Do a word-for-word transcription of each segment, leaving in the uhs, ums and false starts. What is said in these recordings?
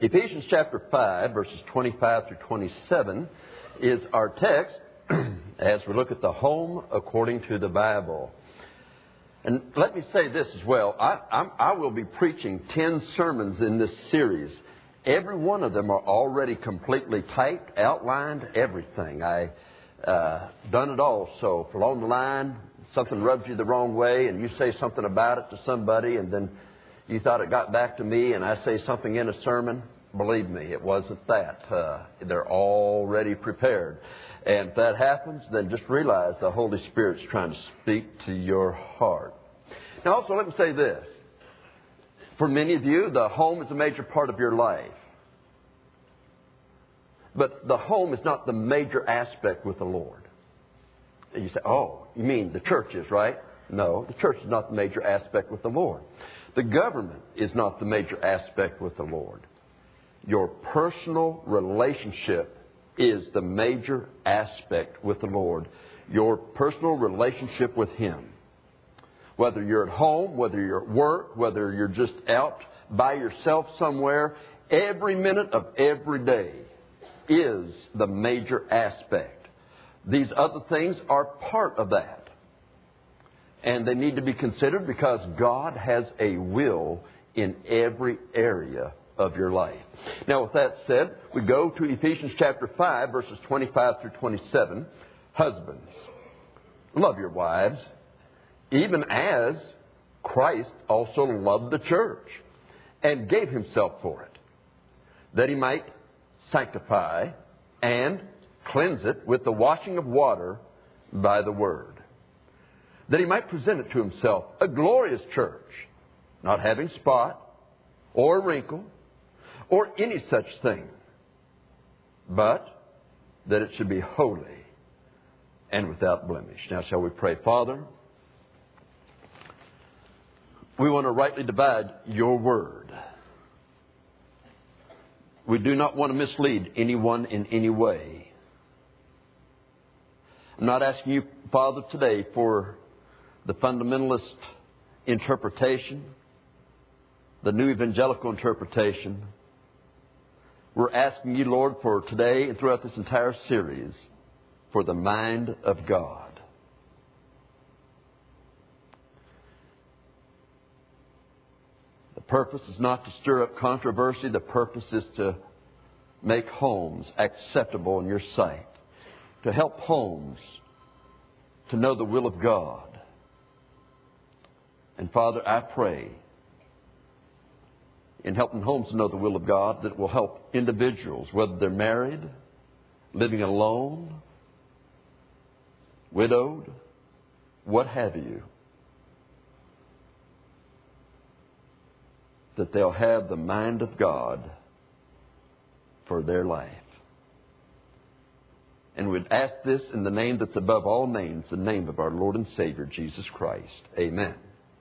Ephesians chapter five, verses twenty-five through twenty-seven is our text as we look at the home according to the Bible. And let me say this as well. I, I'm, I will be preaching ten sermons in this series. Every one of them are already completely typed, outlined, everything. I uh, done it all. So if along the line something rubs you the wrong way and you say something about it to somebody and then you thought it got back to me and I say something in a sermon, believe me, it wasn't that. Uh, they're already prepared. And if that happens, then just realize the Holy Spirit's trying to speak to your heart. Now also let me say this. For many of you, the home is a major part of your life. But the home is not the major aspect with the Lord. And you say, oh, you mean the church is, right? No, the church is not the major aspect with the Lord. The government is not the major aspect with the Lord. Your personal relationship is the major aspect with the Lord. Your personal relationship with Him. Whether you're at home, whether you're at work, whether you're just out by yourself somewhere, every minute of every day is the major aspect. These other things are part of that. And they need to be considered because God has a will in every area of your life. Now, with that said, we go to Ephesians chapter five, verses twenty-five through twenty-seven. Husbands, love your wives, even as Christ also loved the church and gave Himself for it, that He might sanctify and cleanse it with the washing of water by the Word, that He might present it to Himself a glorious church, not having spot or wrinkle or any such thing, but that it should be holy and without blemish. Now shall we pray? Father, we want to rightly divide Your Word. We do not want to mislead anyone in any way. I'm not asking You, Father, today for the fundamentalist interpretation, the new evangelical interpretation. We're asking You, Lord, for today and throughout this entire series, for the mind of God. The purpose is not to stir up controversy. The purpose is to make homes acceptable in Your sight, to help homes to know the will of God. And Father, I pray in helping homes to know the will of God that will help individuals, whether they're married, living alone, widowed, what have you, that they'll have the mind of God for their life. And we'd ask this in the name that's above all names, the name of our Lord and Savior, Jesus Christ. Amen.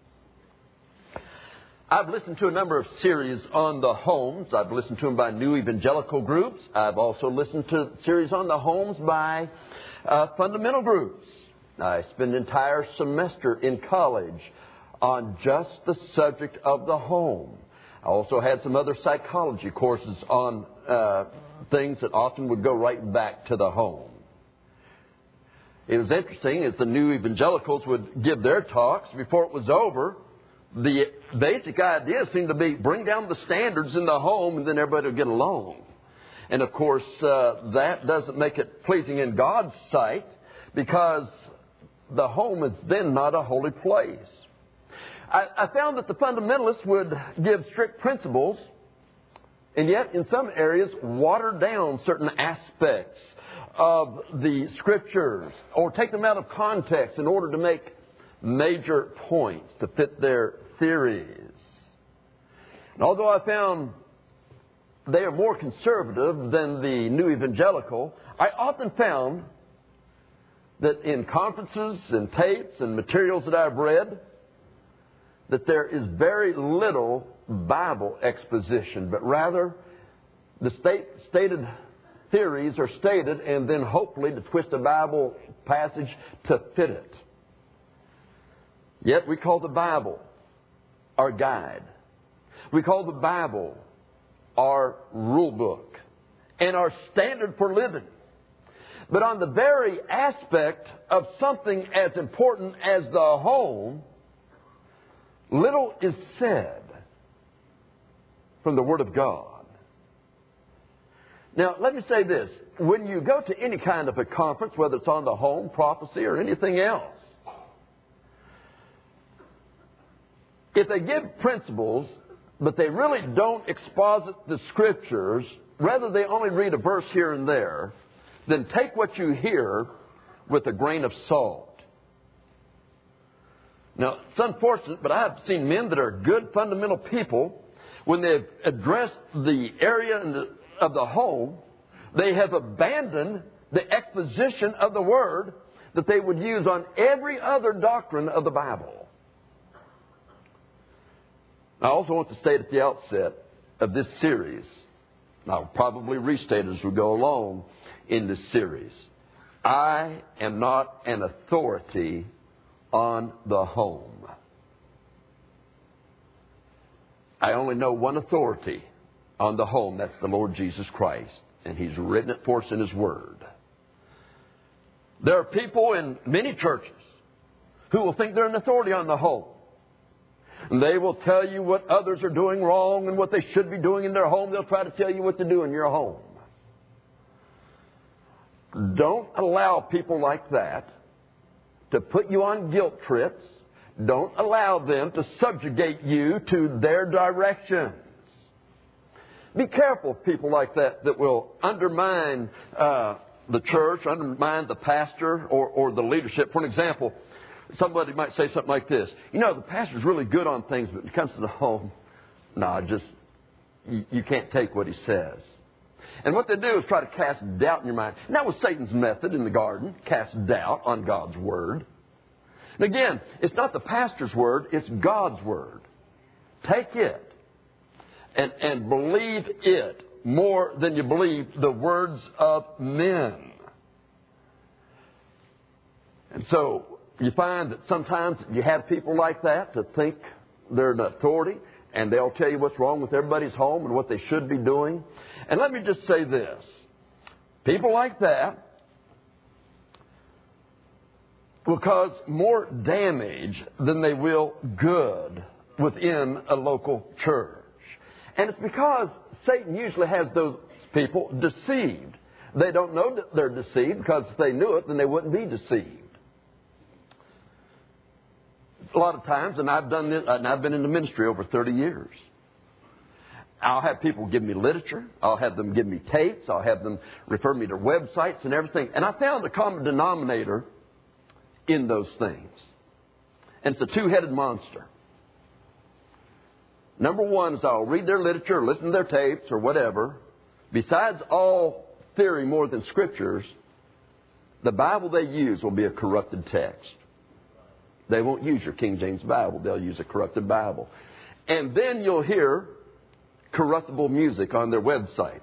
I've listened to a number of series on the homes. I've listened to them by new evangelical groups. I've also listened to series on the homes by uh, fundamental groups. I spent an entire semester in college on just the subject of the home. I also had some other psychology courses on uh, things that often would go right back to the home. It was interesting as the new evangelicals would give their talks. Before it was over, the basic idea seemed to be bring down the standards in the home and then everybody will get along. And of course, uh, that doesn't make it pleasing in God's sight because the home is then not a holy place. I, I found that the fundamentalists would give strict principles and yet in some areas water down certain aspects of the Scriptures or take them out of context in order to make major points to fit their theories. And although I found they are more conservative than the new evangelical, I often found that in conferences and tapes and materials that I've read, that there is very little Bible exposition, but rather the state, stated theories are stated and then hopefully to twist a Bible passage to fit it. Yet we call the Bible our guide. We call the Bible our rule book and our standard for living. But on the very aspect of something as important as the home, little is said from the Word of God. Now, let me say this. When you go to any kind of a conference, whether it's on the home, prophecy, or anything else, if they give principles, but they really don't exposit the Scriptures, rather they only read a verse here and there, then take what you hear with a grain of salt. Now, it's unfortunate, but I've seen men that are good fundamental people. When they've addressed the area in the, of the home, they have abandoned the exposition of the Word that they would use on every other doctrine of the Bible. I also want to state at the outset of this series, and I'll probably restate as we go along in this series, I am not an authority on the home. I only know one authority on the home. That's the Lord Jesus Christ. And He's written it for us in His Word. There are people in many churches who will think they're an authority on the home. And they will tell you what others are doing wrong and what they should be doing in their home. They'll try to tell you what to do in your home. Don't allow people like that to put you on guilt trips. Don't allow them to subjugate you to their directions. Be careful of people like that that will undermine uh, the church, undermine the pastor or, or the leadership. For an example, somebody might say something like this. You know, the pastor's really good on things, but when it comes to the home, no, just, you, you can't take what he says. And what they do is try to cast doubt in your mind. And that was Satan's method in the garden, cast doubt on God's Word. And again, it's not the pastor's word, it's God's Word. Take it and, and believe it more than you believe the words of men. And so you find that sometimes you have people like that to think they're an authority, and they'll tell you what's wrong with everybody's home and what they should be doing. And let me just say this. People like that will cause more damage than they will good within a local church. And it's because Satan usually has those people deceived. They don't know that they're deceived, because if they knew it, then they wouldn't be deceived. A lot of times, and I've done this, and I've been in the ministry over thirty years. I'll have people give me literature. I'll have them give me tapes. I'll have them refer me to websites and everything. And I found a common denominator in those things. And it's a two-headed monster. Number one is I'll read their literature, listen to their tapes or whatever. Besides all theory more than Scriptures, the Bible they use will be a corrupted text. They won't use your King James Bible. They'll use a corrupted Bible. And then you'll hear corruptible music on their websites.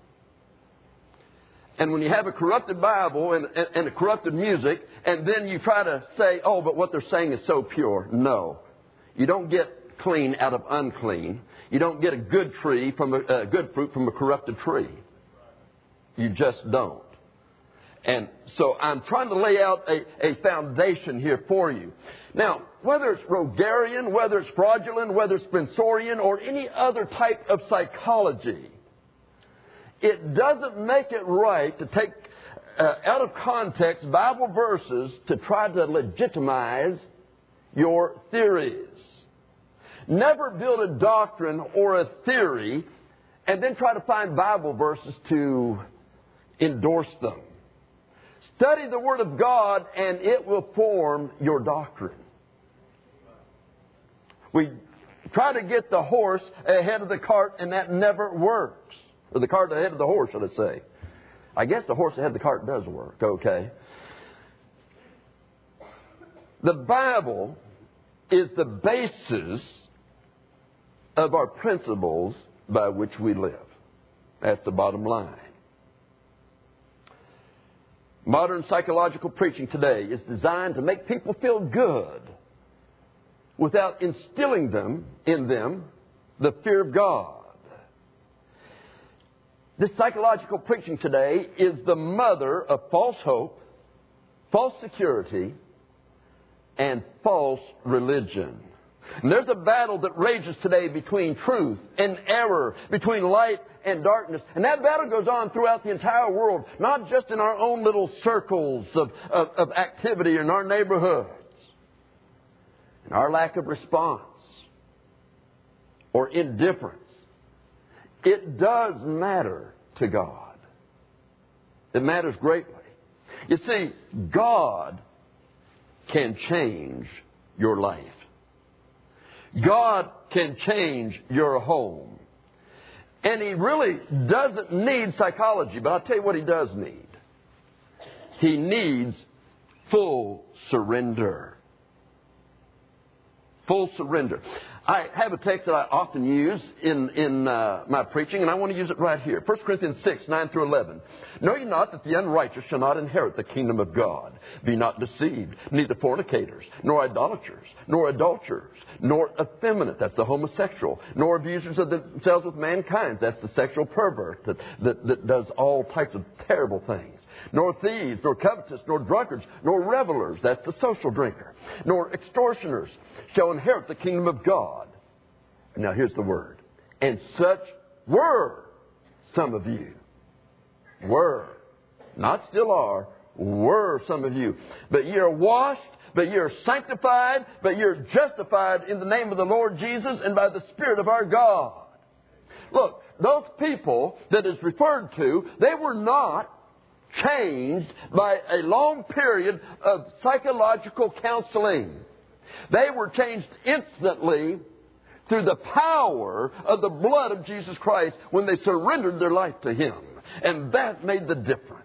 And when you have a corrupted Bible and, and, and a corrupted music, and then you try to say, oh, but what they're saying is so pure. No. You don't get clean out of unclean. You don't get a good tree from a, a good fruit from a corrupted tree. You just don't. And so I'm trying to lay out a, a foundation here for you. Now, whether it's Rogerian, whether it's fraudulent, whether it's Spensorian, or any other type of psychology, it doesn't make it right to take uh, out of context Bible verses to try to legitimize your theories. Never build a doctrine or a theory and then try to find Bible verses to endorse them. Study the Word of God and it will form your doctrine. We try to get the horse ahead of the cart, and that never works. Or the cart ahead of the horse, should I say. I guess the horse ahead of the cart does work, okay? The Bible is the basis of our principles by which we live. That's the bottom line. Modern psychological preaching today is designed to make people feel good without instilling them in them the fear of God. This psychological preaching today is the mother of false hope, false security, and false religion. And there's a battle that rages today between truth and error, between light and darkness. And that battle goes on throughout the entire world, not just in our own little circles of, of, of activity in our neighborhoods. And our lack of response or indifference, it does matter to God. It matters greatly. You see, God can change your life. God can change your home. And He really doesn't need psychology, but I'll tell you what He does need. He needs full surrender. Full surrender. I have a text that I often use in, in uh, my preaching, and I want to use it right here. First Corinthians six, nine through eleven. Know ye not that the unrighteous shall not inherit the kingdom of God? Be not deceived, neither fornicators, nor idolaters, nor adulterers, nor effeminate, that's the homosexual, nor abusers of themselves with mankind, that's the sexual pervert that, that, that does all types of terrible things. Nor thieves, nor covetous, nor drunkards, nor revelers, that's the social drinker, nor extortioners shall inherit the kingdom of God. Now here's the word. And such were some of you. Were. Not still are. Were some of you. But ye are washed, but ye are sanctified, but ye are justified in the name of the Lord Jesus and by the Spirit of our God. Look, those people that is referred to, they were not changed by a long period of psychological counseling. They were changed instantly through the power of the blood of Jesus Christ when they surrendered their life to Him. And that made the difference.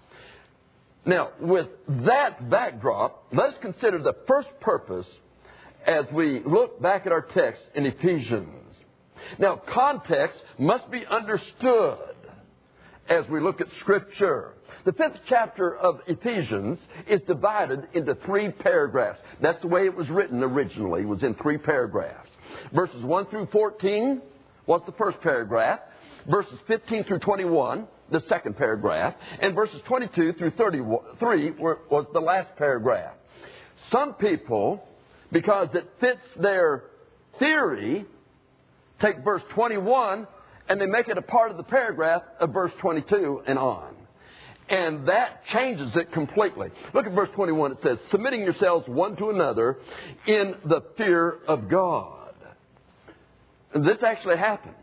Now, with that backdrop, let's consider the first purpose as we look back at our text in Ephesians. Now, context must be understood as we look at Scripture. The fifth chapter of Ephesians is divided into three paragraphs. That's the way it was written originally. It was in three paragraphs. Verses one through fourteen was the first paragraph. Verses fifteen through twenty-one, the second paragraph. And verses twenty-two through thirty-three was the last paragraph. Some people, because it fits their theory, take verse twenty-one and they make it a part of the paragraph of verse twenty-two and on. And that changes it completely. Look at verse twenty-one. It says, submitting yourselves one to another in the fear of God. And this actually happened.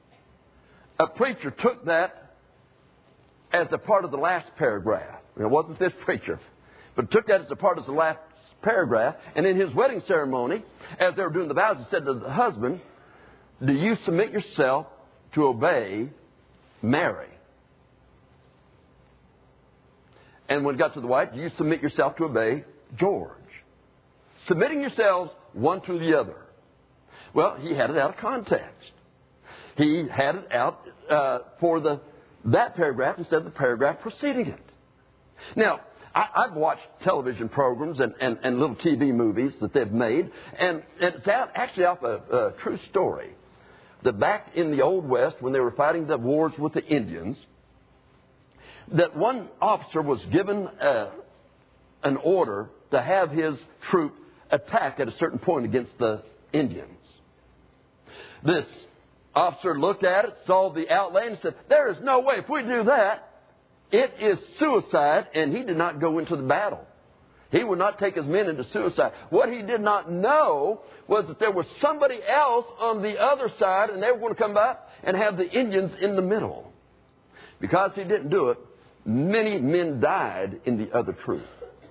A preacher took that as a part of the last paragraph. It wasn't this preacher, but took that as a part of the last paragraph. And in his wedding ceremony, as they were doing the vows, he said to the husband, do you submit yourself to obey Mary? And when it got to the wife, you submit yourself to obey George. Submitting yourselves one to the other. Well, he had it out of context. He had it out uh, for the that paragraph instead of the paragraph preceding it. Now, I, I've watched television programs and, and, and little T V movies that they've made, and, and it's out, actually off a, a true story. That back in the Old West, when they were fighting the wars with the Indians, that one officer was given uh, an order to have his troop attack at a certain point against the Indians. This officer looked at it, saw the outlay, and said, there is no way. If we do that, it is suicide, and he did not go into the battle. He would not take his men into suicide. What he did not know was that there was somebody else on the other side, and they were going to come back and have the Indians in the middle. Because he didn't do it, many men died in the other troop.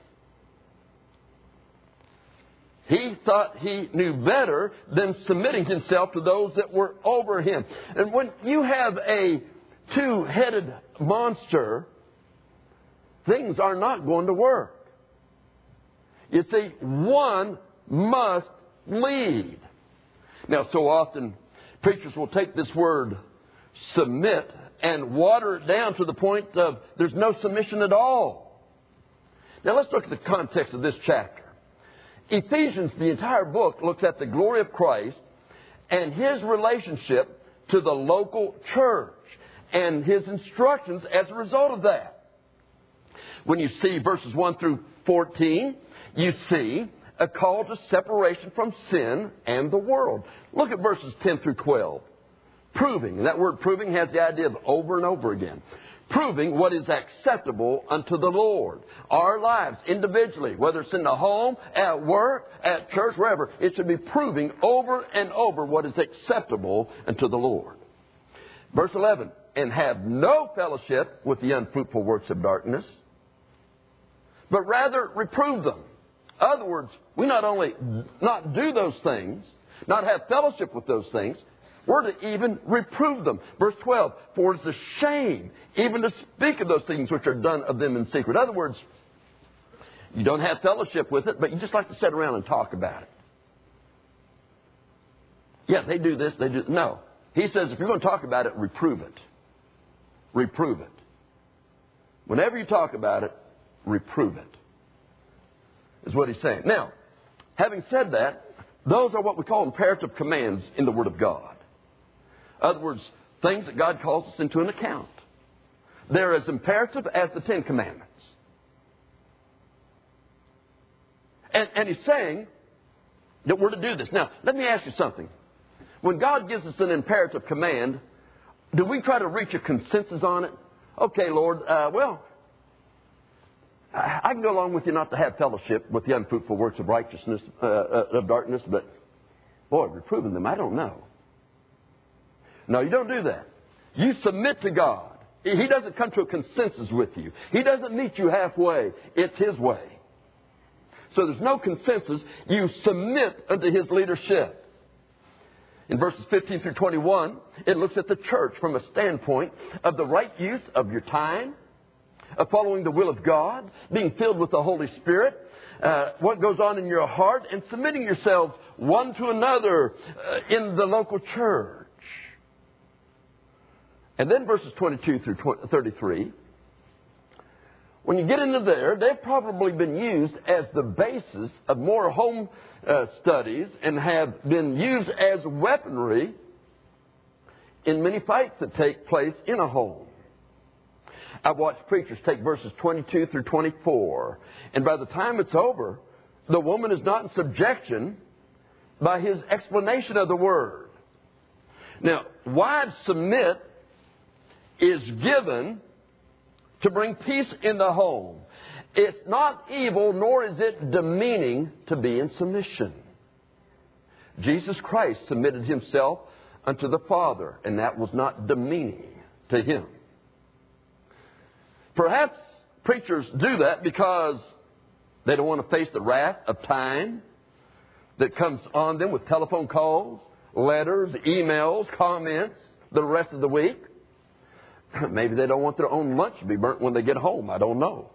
He thought he knew better than submitting himself to those that were over him. And when you have a two-headed monster, things are not going to work. You see, one must lead. Now, so often, preachers will take this word, submit, and water it down to the point of there's no submission at all. Now, let's look at the context of this chapter. Ephesians, the entire book, looks at the glory of Christ and His relationship to the local church. and His instructions as a result of that. When you see verses one through fourteen, you see a call to separation from sin and the world. Look at verses ten through twelve. Proving, and that word proving has the idea of over and over again. Proving what is acceptable unto the Lord. Our lives, individually, whether it's in the home, at work, at church, wherever, it should be proving over and over what is acceptable unto the Lord. Verse eleven, and have no fellowship with the unfruitful works of darkness, but rather reprove them. In other words, we not only not do those things, not have fellowship with those things, we're to even reprove them. Verse twelve, for it's a shame even to speak of those things which are done of them in secret. In other words, you don't have fellowship with it, but you just like to sit around and talk about it. Yeah, they do this, they do... No. He says if you're going to talk about it, reprove it. Reprove it. Whenever you talk about it, reprove it. Is what he's saying. Now, having said that, those are what we call imperative commands in the Word of God. In other words, things that God calls us into an account. They're as imperative as the Ten Commandments. And, and he's saying that we're to do this. Now, let me ask you something. When God gives us an imperative command, do we try to reach a consensus on it? Okay, Lord, uh, well, I can go along with you not to have fellowship with the unfruitful works of righteousness, uh, uh, of darkness, but, boy, reproving them, I don't know. No, you don't do that. You submit to God. He doesn't come to a consensus with you. He doesn't meet you halfway. It's His way. So there's no consensus. You submit unto His leadership. In verses fifteen through twenty-one, it looks at the church from a standpoint of the right use of your time, of following the will of God, being filled with the Holy Spirit, uh, what goes on in your heart, and submitting yourselves one to another uh, in the local church. And then verses twenty-two through thirty-three, when you get into there, they've probably been used as the basis of more home uh, studies and have been used as weaponry in many fights that take place in a home. I've watched preachers take verses twenty-two through twenty-four, and by the time it's over, the woman is not in subjection by his explanation of the word. Now, wives submit is given to bring peace in the home. It's not evil, nor is it demeaning to be in submission. Jesus Christ submitted Himself unto the Father, and that was not demeaning to Him. Perhaps preachers do that because they don't want to face the wrath of time that comes on them with telephone calls, letters, emails, comments the rest of the week. Maybe they don't want their own lunch to be burnt when they get home. I don't know.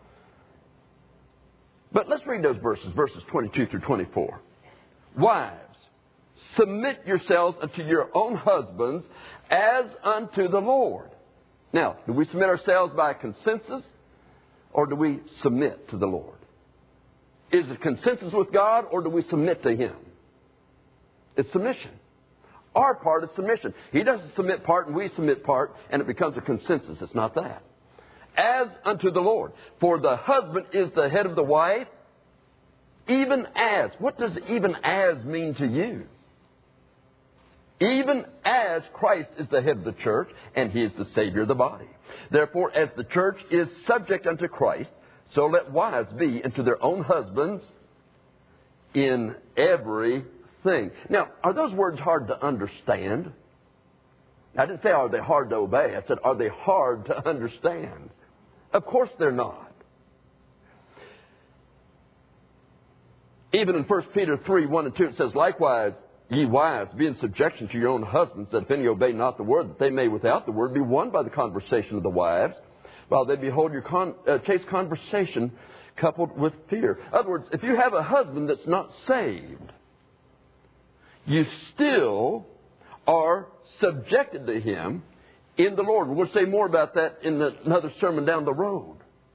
But let's read those verses, verses twenty-two through twenty-four. Wives, submit yourselves unto your own husbands as unto the Lord. Now, do we submit ourselves by consensus, or do we submit to the Lord? Is it consensus with God, or do we submit to Him? It's submission. Our part is submission. He doesn't submit part and we submit part, and it becomes a consensus. It's not that. As unto the Lord. For the husband is the head of the wife, even as. What does even as mean to you? Even as Christ is the head of the church, and He is the Savior of the body. Therefore, as the church is subject unto Christ, so let wives be unto their own husbands in every thing. Now, are those words hard to understand? I didn't say are they hard to obey. I said are they hard to understand? Of course they're not. Even in First Peter three, one and two, it says, likewise, ye wives, be in subjection to your own husbands, that if any obey not the word, that they may without the word be won by the conversation of the wives, while they behold your con- uh, chaste conversation coupled with fear. In other words, if you have a husband that's not saved, you still are subjected to him in the Lord. We'll say more about that in the, another sermon down the road.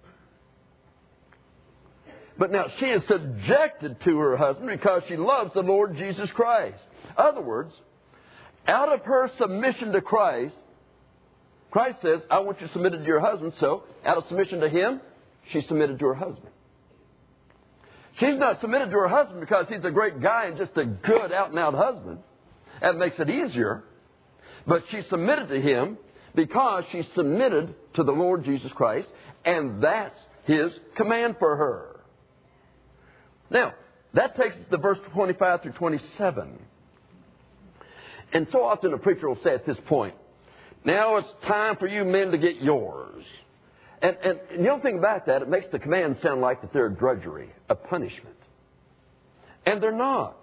But now she is subjected to her husband because she loves the Lord Jesus Christ. In other words, out of her submission to Christ, Christ says, I want you submitted to your husband. So, out of submission to him, she submitted to her husband. She's not submitted to her husband because he's a great guy and just a good out-and-out husband. That makes it easier. But she submitted to him because she submitted to the Lord Jesus Christ, and that's his command for her. Now, that takes us to verse twenty-five through twenty-seven. And so often a preacher will say at this point, now it's time for you men to get yours. And, and, and the only thing about that, it makes the command sound like that they're a drudgery, a punishment. And they're not.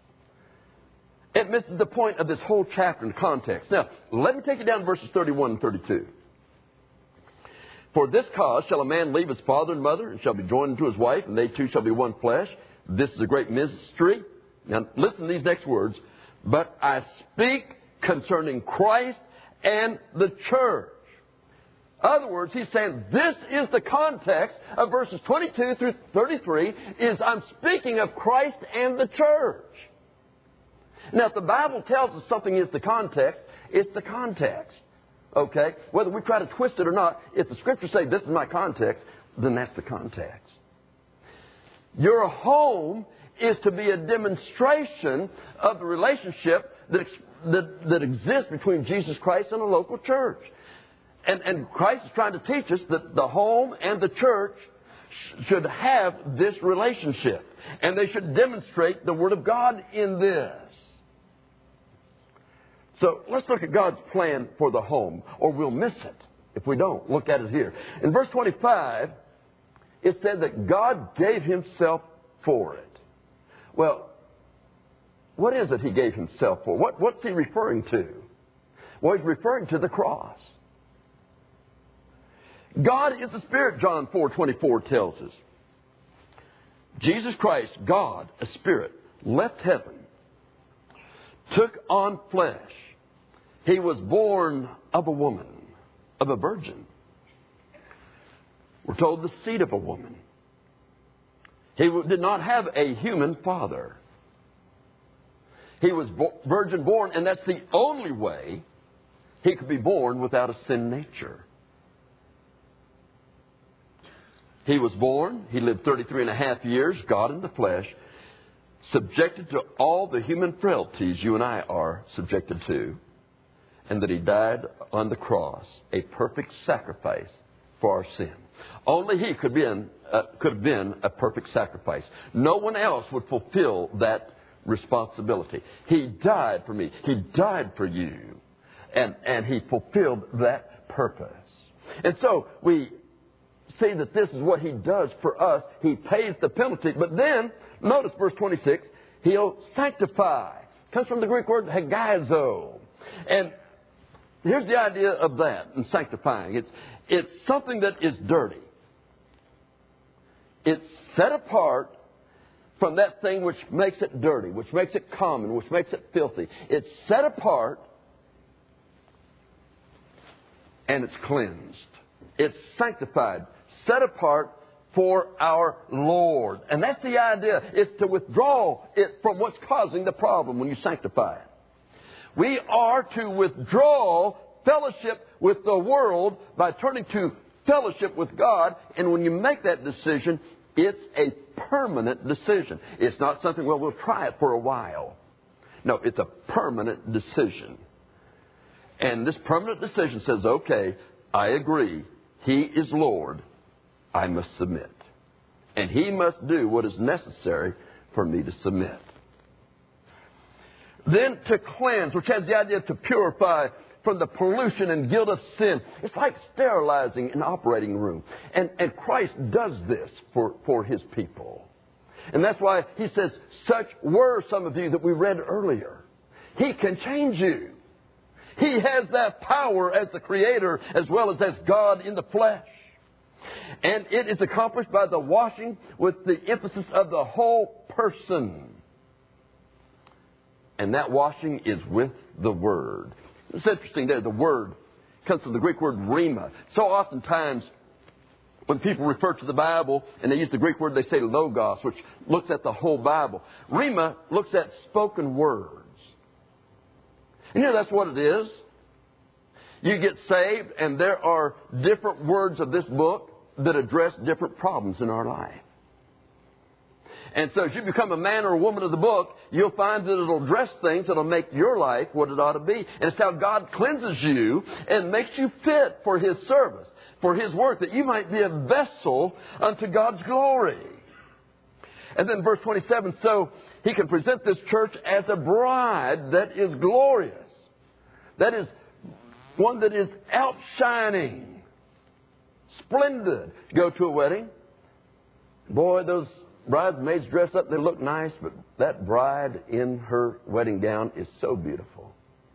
It misses the point of this whole chapter in context. Now, let me take you down to verses thirty-one and thirty-two. For this cause shall a man leave his father and mother, and shall be joined unto his wife, and they two shall be one flesh. This is a great mystery. Now, listen to these next words. But I speak concerning Christ and the church. In other words, he's saying this is the context of verses twenty-two through thirty-three, is I'm speaking of Christ and the church. Now, if the Bible tells us something is the context, it's the context. Okay? Whether we try to twist it or not, if the Scriptures say this is my context, then that's the context. Your home is to be a demonstration of the relationship that, that, that exists between Jesus Christ and a local church. And, and Christ is trying to teach us that the home and the church sh- should have this relationship. And they should demonstrate the Word of God in this. So let's look at God's plan for the home, or we'll miss it if we don't look at it here. In verse twenty-five, it said that God gave Himself for it. Well, what is it He gave Himself for? What, what's He referring to? Well, He's referring to the cross. God is the Spirit, John four twenty-four tells us. Jesus Christ, God, a Spirit, left heaven, took on flesh. He was born of a woman, of a virgin. We're told the seed of a woman. He did not have a human father. He was virgin born, and that's the only way He could be born without a sin nature. He was born, He lived thirty-three and a half years, God in the flesh, subjected to all the human frailties you and I are subjected to, and that He died on the cross, a perfect sacrifice for our sin. Only He could, be in, uh, could have been a perfect sacrifice. No one else would fulfill that responsibility. He died for me. He died for you. And, and He fulfilled that purpose. And so we see that this is what He does for us. He pays the penalty. But then, notice verse twenty-six, He'll sanctify. It comes from the Greek word hagizo. And here's the idea of that in sanctifying. It's, it's something that is dirty. It's set apart from that thing which makes it dirty, which makes it common, which makes it filthy. It's set apart and it's cleansed. It's sanctified, set apart for our Lord. And that's the idea, is to withdraw it from what's causing the problem when you sanctify it. We are to withdraw fellowship with the world by turning to fellowship with God. And when you make that decision, it's a permanent decision. It's not something, well, we'll try it for a while. No, it's a permanent decision. And this permanent decision says, okay, I agree. He is Lord. I must submit. And He must do what is necessary for me to submit. Then to cleanse, which has the idea to purify from the pollution and guilt of sin. It's like sterilizing an operating room. And, and Christ does this for, for His people. And that's why He says, such were some of you that we read earlier. He can change you. He has that power as the Creator as well as as God in the flesh. And it is accomplished by the washing with the emphasis of the whole person. And that washing is with the Word. It's interesting there, the word comes from the Greek word rhema. So oftentimes, when people refer to the Bible and they use the Greek word, they say logos, which looks at the whole Bible. Rhema looks at spoken words. And you know that's what it is. You get saved, and there are different words of this book that address different problems in our life. And so as you become a man or a woman of the book, you'll find that it'll address things that'll make your life what it ought to be. And it's how God cleanses you and makes you fit for His service, for His work, that you might be a vessel unto God's glory. And then verse twenty-seven, so He can present this church as a bride that is glorious. That is one that is outshining, splendid. You go to a wedding, boy, those bridesmaids dress up, they look nice, but that bride in her wedding gown is so beautiful.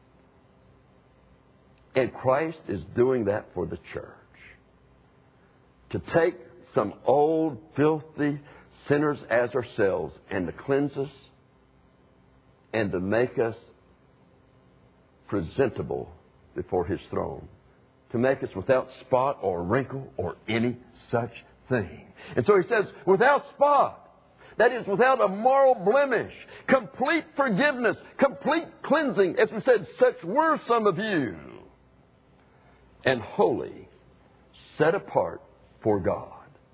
And Christ is doing that for the church. To take some old, filthy sinners as ourselves and to cleanse us and to make us presentable before His throne. To make us without spot or wrinkle or any such thing. And so He says, without spot. That is, without a moral blemish, complete forgiveness, complete cleansing. As we said, such were some of you. And holy, set apart for God.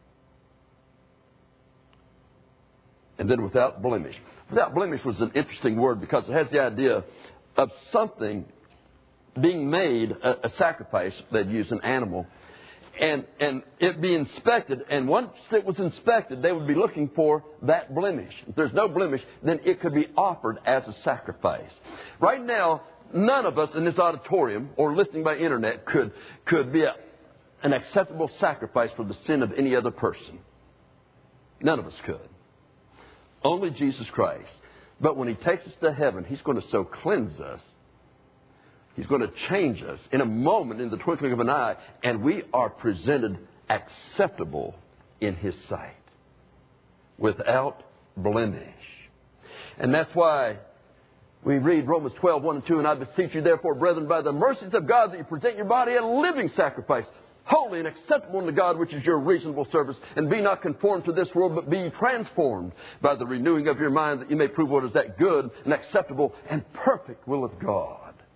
And then without blemish. Without blemish was an interesting word because it has the idea of something being made, a, a sacrifice. They'd use an animal. And, and it be inspected, and once it was inspected, they would be looking for that blemish. If there's no blemish, then it could be offered as a sacrifice. Right now, none of us in this auditorium or listening by internet could, could be a, an acceptable sacrifice for the sin of any other person. None of us could. Only Jesus Christ. But when He takes us to heaven, He's going to so cleanse us. He's going to change us in a moment, in the twinkling of an eye, and we are presented acceptable in His sight, without blemish. And that's why we read Romans twelve, one and two, and I beseech you therefore, brethren, by the mercies of God, that you present your body a living sacrifice, holy and acceptable unto God, which is your reasonable service. And be not conformed to this world, but be transformed by the renewing of your mind, that you may prove what is that good and acceptable and perfect will of God.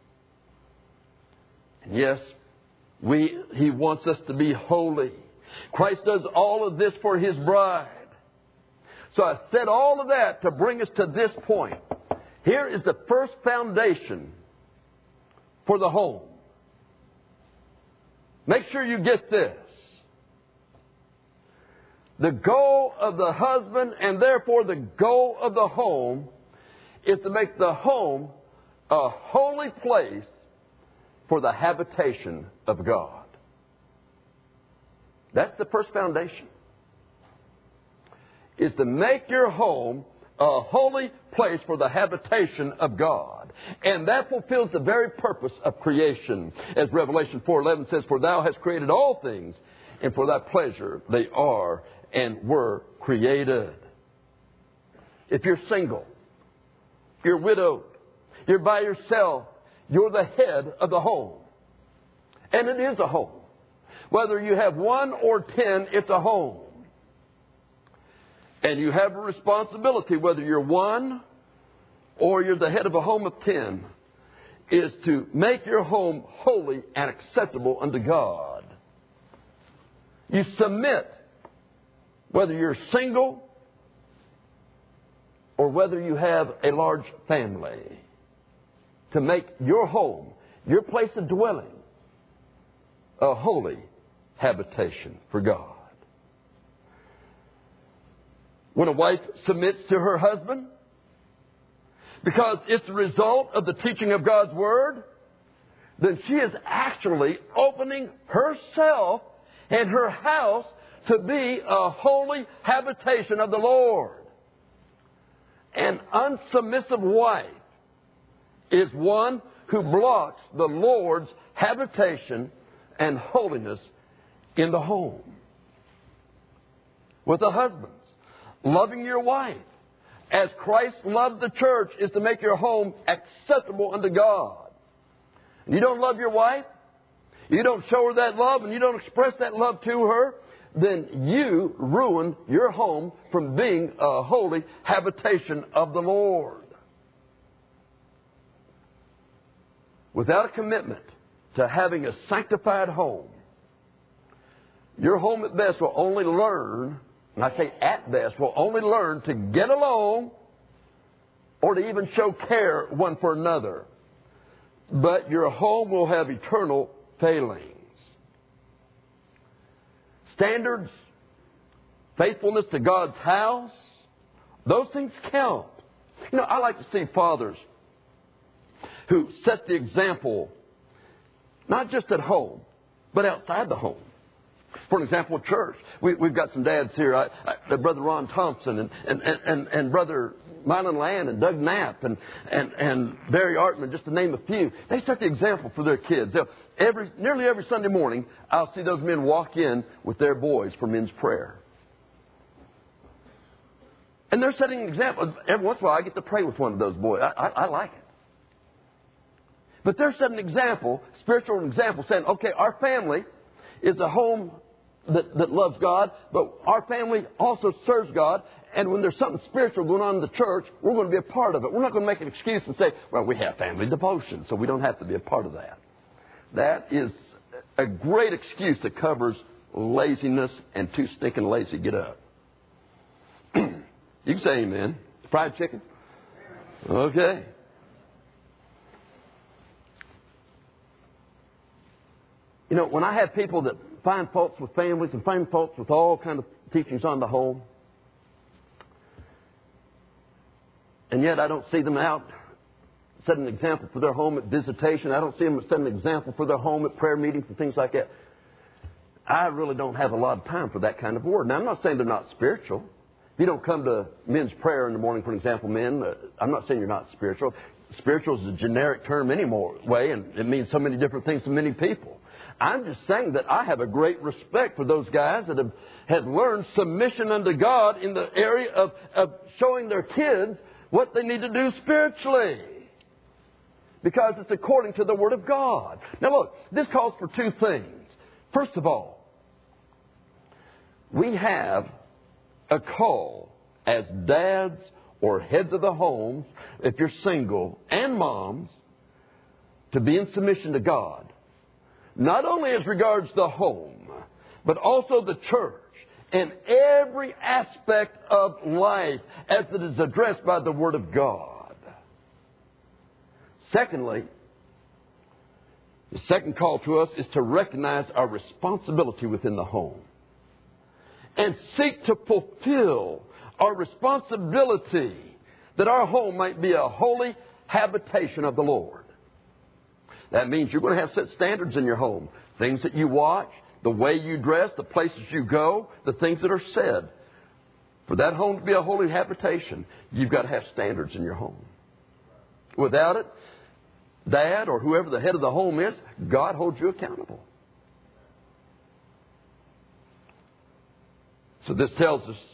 And yes, we, He wants us to be holy. Christ does all of this for His bride. So I said all of that to bring us to this point. Here is the first foundation for the home. Make sure you get this. The goal of the husband, and therefore the goal of the home, is to make the home a holy place for the habitation of God. That's the first foundation. Is to make your home a holy place for the habitation of God. And that fulfills the very purpose of creation. As Revelation four eleven says, for Thou hast created all things, and for Thy pleasure they are and were created. If you're single, you're widowed, you're by yourself, you're the head of the home. And it is a home. Whether you have one or ten, it's a home. And you have a responsibility, whether you're one or you're the head of a home of ten, is to make your home holy and acceptable unto God. You submit, whether you're single or whether you have a large family, to make your home, your place of dwelling, a holy habitation for God. When a wife submits to her husband, because it's a result of the teaching of God's Word, then she is actually opening herself and her house to be a holy habitation of the Lord. An unsubmissive wife is one who blocks the Lord's habitation and holiness in the home. With the husbands, loving your wife as Christ loved the church is to make your home acceptable unto God. And you don't love your wife, you don't show her that love, and you don't express that love to her, then you ruin your home from being a holy habitation of the Lord. Without a commitment to having a sanctified home, your home at best will only learn, and I say at best, will only learn to get along or to even show care one for another. But your home will have eternal failings. Standards, faithfulness to God's house, those things count. You know, I like to see fathers who set the example, not just at home, but outside the home. For an example, at church, we, we've got some dads here. I, I, Brother Ron Thompson and, and, and, and Brother Mylon Land and Doug Knapp and, and, and Barry Artman, just to name a few. They set the example for their kids. They'll, every, nearly every Sunday morning, I'll see those men walk in with their boys for men's prayer. And they're setting an example. Every once in a while, I get to pray with one of those boys. I, I, I like it. But they're setting an example, spiritual example, saying, okay, our family is a home that, that loves God, but our family also serves God. And when there's something spiritual going on in the church, we're going to be a part of it. We're not going to make an excuse and say, well, we have family devotion, so we don't have to be a part of that. That is a great excuse that covers laziness and too stinking lazy. Get up. You can say amen. Fried chicken? Okay. You know, when I have people that find faults with families and find faults with all kinds of teachings on the home, and yet I don't see them out setting an example for their home at visitation. I don't see them setting an example for their home at prayer meetings and things like that. I really don't have a lot of time for that kind of word. Now, I'm not saying they're not spiritual. If you don't come to men's prayer in the morning, for example, men, uh, I'm not saying you're not spiritual. Spiritual is a generic term anyway, and it means so many different things to many people. I'm just saying that I have a great respect for those guys that have, have learned submission unto God in the area of, of showing their kids what they need to do spiritually. Because it's according to the Word of God. Now look, this calls for two things. First of all, we have a call as dads or heads of the homes, if you're single, and moms, to be in submission to God. Not only as regards the home, but also the church and every aspect of life as it is addressed by the Word of God. Secondly, the second call to us is to recognize our responsibility within the home and seek to fulfill our responsibility that our home might be a holy habitation of the Lord. That means you're going to have set standards in your home. Things that you watch, the way you dress, the places you go, the things that are said. For that home to be a holy habitation, you've got to have standards in your home. Without it, Dad or whoever the head of the home is, God holds you accountable. So this tells us,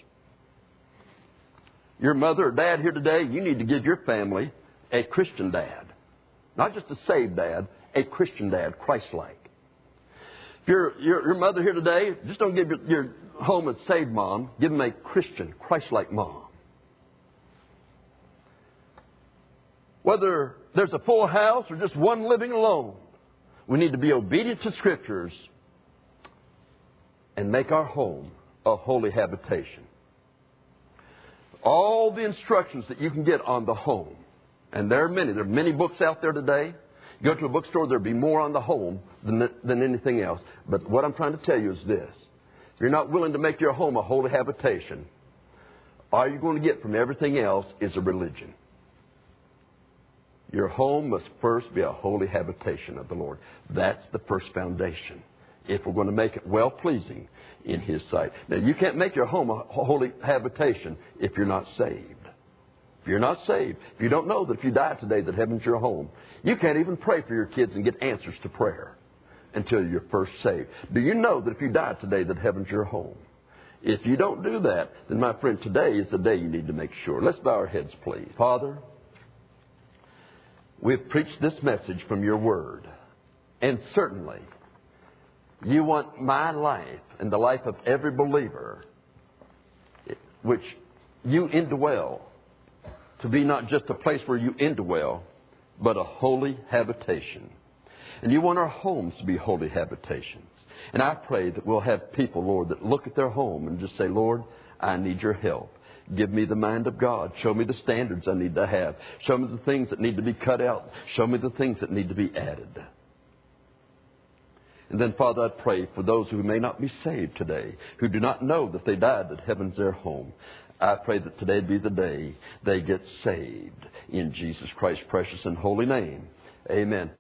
your mother or dad here today, you need to give your family a Christian dad. Not just a saved dad, a Christian dad, Christ-like. If you're, you're, your mother here today, just don't give your, your home a saved mom. Give them a Christian, Christ-like mom. Whether there's a full house or just one living alone, we need to be obedient to Scriptures and make our home a holy habitation. All the instructions that you can get on the home, and there are many. There are many books out there today. You go to a bookstore, there'll be more on the home than, than anything else. But what I'm trying to tell you is this. If you're not willing to make your home a holy habitation, all you're going to get from everything else is a religion. Your home must first be a holy habitation of the Lord. That's the first foundation, if we're going to make it well-pleasing in His sight. Now, you can't make your home a holy habitation if you're not saved. If you're not saved, if you don't know that if you die today that heaven's your home, you can't even pray for your kids and get answers to prayer until you're first saved. Do you know that if you die today that heaven's your home? If you don't do that, then my friend, today is the day you need to make sure. Let's bow our heads, please. Father, we've preached this message from your Word. And certainly, you want my life and the life of every believer, which you indwell, to be not just a place where you indwell, but a holy habitation. And you want our homes to be holy habitations. And I pray that we'll have people, Lord, that look at their home and just say, Lord, I need your help. Give me the mind of God. Show me the standards I need to have. Show me the things that need to be cut out. Show me the things that need to be added. And then, Father, I pray for those who may not be saved today, who do not know that they died, that heaven's their home. I pray that today be the day they get saved. In Jesus Christ's precious and holy name, amen.